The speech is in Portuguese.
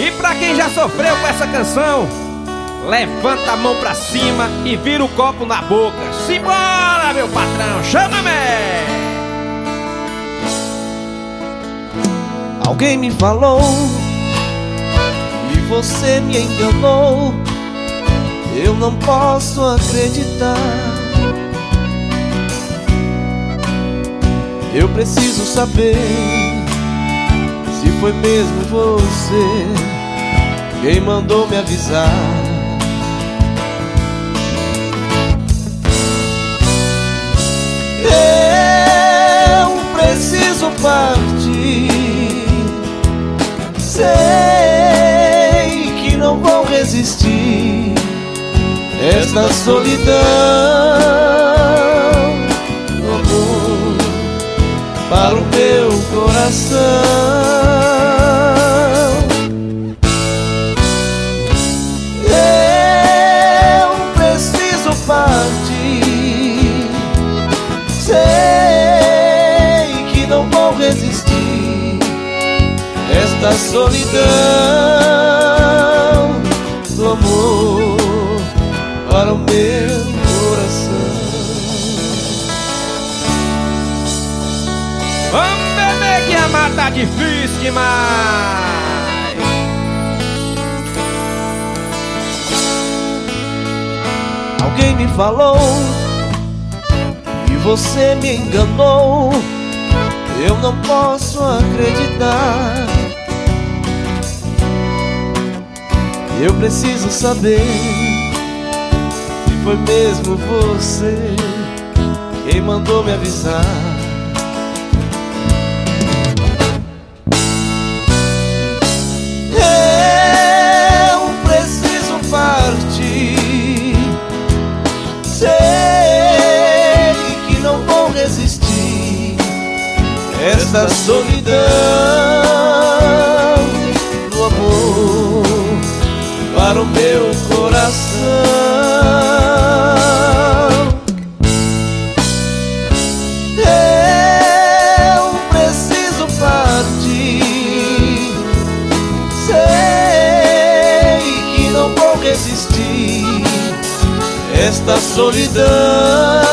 E pra quem já sofreu com essa canção, levanta a mão pra cima e vira o copo na boca. Simbora, meu patrão, chama-me! Alguém me falou e você me enganou. Eu não posso acreditar. Eu preciso saber se foi mesmo você quem mandou me avisar. Eu preciso partir. Sei que não vou resistir esta solidão, amor, para o meu coração. Eu preciso partir. Sei que não vou resistir esta solidão do amor para o meu coração. Vamos beber que amar tá difícil demais. Alguém me falou e você me enganou. Eu não posso acreditar. Eu preciso saber se foi mesmo você quem mandou me avisar. Eu preciso partir. Sei que não vou resistir esta solidão do amor para o meu coração. Eu preciso partir. Sei que não vou resistir esta solidão